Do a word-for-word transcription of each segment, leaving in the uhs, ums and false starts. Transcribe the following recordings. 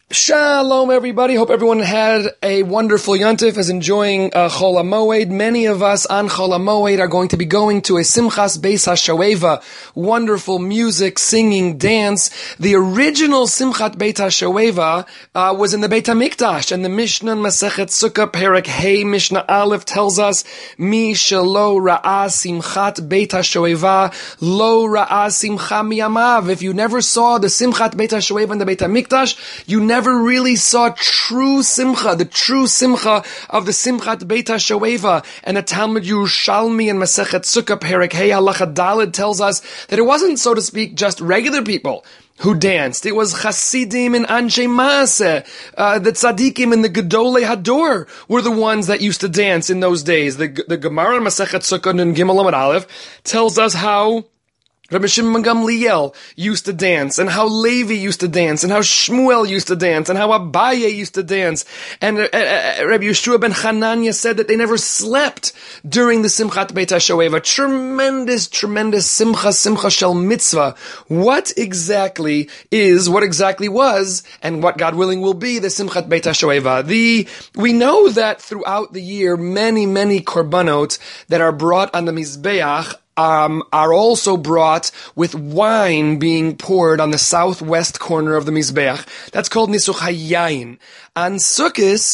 Shalom, everybody. Hope everyone had a wonderful Yontif, is enjoying uh, Chol HaMoed. Many of us on Chol HaMoed are going to be going to a Simchas Beis HaShoeva. Wonderful music, singing, dance. The original Simchat Beit HaShoeva uh, was in the Beit HaMikdash, and the Mishnah Masechet Sukkah Perek Hey Mishnah Aleph tells us, Mi shelo ra'ah Simchat Beit HaShoeva lo ra'ah Simcha miyamav. If you never saw the Simchat Beit HaShoeva in the Beit HaMikdash, you never Never really saw true simcha, the true simcha of the Simchat Beit HaShoeva. And the Talmud Yerushalmi and Masechet Sukkah Perek Hey Halacha Daled tells us that it wasn't, so to speak, just regular people who danced. It was Chasidim and Anshe Maaseh. Uh, the Tzadikim and the Gedolei Hador were the ones that used to dance in those days. The, the Gemara in Masechet Sukkah and Gimel Amud Aleph tells us how Rabbi Shimon Gamliel used to dance, and how Levi used to dance, and how Shmuel used to dance, and how Abaye used to dance. And uh, uh, Rabbi Yeshua ben Hanania said that they never slept during the Simchat Beit HaShoeva. Tremendous, tremendous Simcha, Simcha Shel Mitzvah. What exactly is, what exactly was, and what God willing will be the Simchat Beit HaShoeva? The, we know that throughout the year, many, many korbanot that are brought on the Mizbeach Um, are also brought with wine being poured on the southwest corner of the Mizbeach. That's called Nisuch HaYayin. On Sukkot,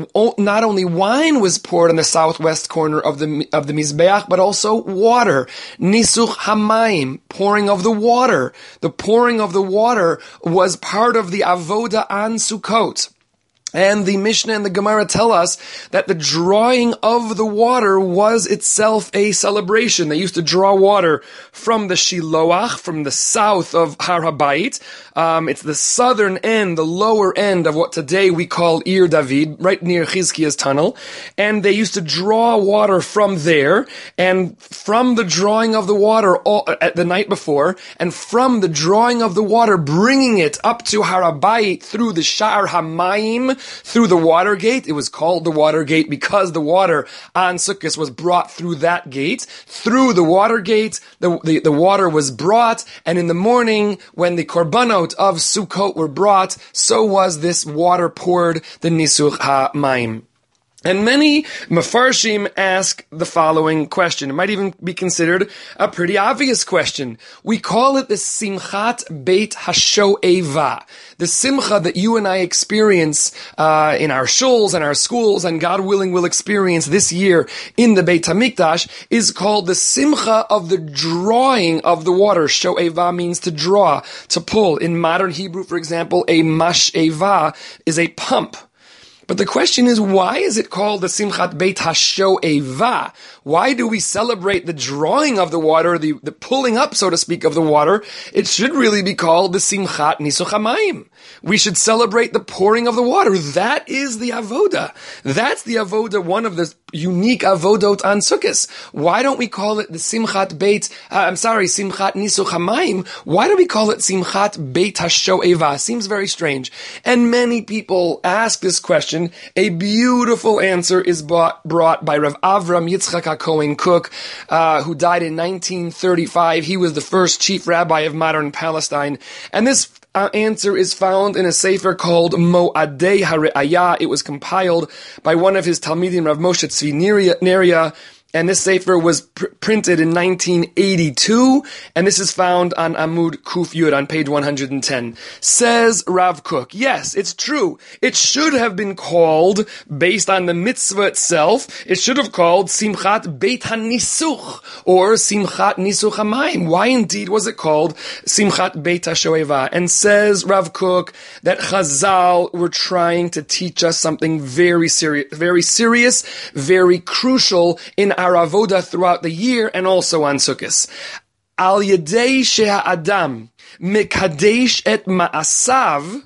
not only wine was poured on the southwest corner of the of the Mizbeach, but also water. Nisuch HaMayim, pouring of the water. The pouring of the water was part of the avoda on Sukkot. And the Mishnah and the Gemara tell us that the drawing of the water was itself a celebration. They used to draw water from the Shiloach, from the south of Har HaBayit. Um, it's the southern end, the lower end of what today we call Ir David, right near Chizkiah's tunnel. And they used to draw water from there, and from the drawing of the water all, at the night before, and from the drawing of the water, bringing it up to Har HaBayit through the Sha'ar HaMayim, through the water gate. It was called the water gate because the water on Sukkot was brought through that gate. Through the water gate, the, the, the water was brought, and in the morning, when the korbanot of Sukkot were brought, so was this water poured, the Nisuch HaMayim. And many Mefarshim ask the following question. It might even be considered a pretty obvious question. We call it the Simchat Beit HaShoeva. The simcha that you and I experience uh, in our shuls and our schools, and God willing will experience this year in the Beit HaMikdash, is called the simcha of the drawing of the water. Shoeva means to draw, to pull. In modern Hebrew, for example, a mash'eva is a pump. But the question is, why is it called the Simchat Beit HaShoeva? Why do we celebrate the drawing of the water, the, the pulling up, so to speak, of the water? It should really be called the Simchat Nisuch HaMayim. We should celebrate the pouring of the water. That is the avoda. That's the avoda, one of the unique avodot on Sukkot. Why don't we call it the Simchat Beit, uh, I'm sorry, Simchat Nisuch HaMayim? Why do we call it Simchat Beit HaShoeva? Seems very strange. And many people ask this question. A beautiful answer is brought, brought by Rav Avram Yitzchak HaKohen Kook, uh, who died in nineteen thirty-five. He was the first chief rabbi of modern Palestine. And this uh, answer is found in a sefer called Mo'adei HaRe'ayah. It was compiled by one of his Talmidim, Rav Moshe Tzvi Neria. And this sefer was pr- printed in nineteen eighty-two, and this is found on Amud Kuf Yud on page one hundred ten. Says Rav Kook, yes, it's true. It should have been called, based on the mitzvah itself, it should have called Simchat Beit HaNisuch, or Simchat Nisuch HaMayim. Why indeed was it called Simchat Beit HaShoeva? And says Rav Kook that Chazal were trying to teach us something very serious, very serious, very crucial in our avoda throughout the year, and also on Sukkot. Al yedei she'ha'adam mekadesh et ma'asav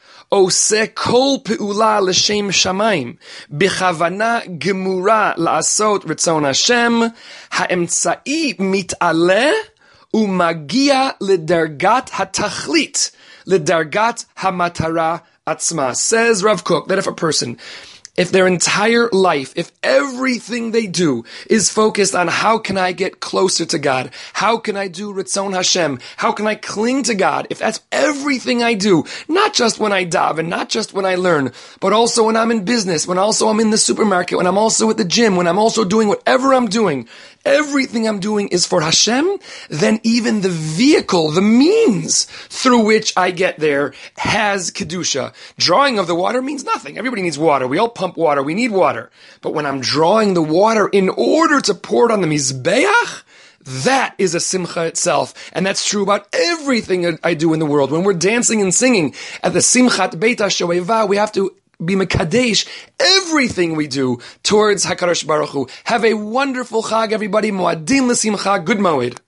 oseh kol pe'ula l'shem shamayim b'chavana gemura la'asot ritzon Hashem ha'emtza'i mit'aleh u'magia l'dargat ha'tachlit l'dargat ha'matara atzma. Says Rav Kook that if a person if their entire life, if everything they do is focused on how can I get closer to God, how can I do Ritzon Hashem, how can I cling to God, if that's everything I do, not just when I daven, not just when I learn, but also when I'm in business, when also I'm in the supermarket, when I'm also at the gym, when I'm also doing whatever I'm doing, everything I'm doing is for Hashem, then even the vehicle, the means through which I get there has Kedusha. Drawing of the water means nothing. Everybody needs water. We all pump water. We need water. But when I'm drawing the water in order to pour it on the Mizbeach, that is a simcha itself. And that's true about everything I do in the world. When we're dancing and singing at the Simchat Beit HaShoeva, we have to be mekadesh everything we do towards HaKadosh Baruch Hu. Have a wonderful Chag, everybody. Moadim l'simcha. Good moed.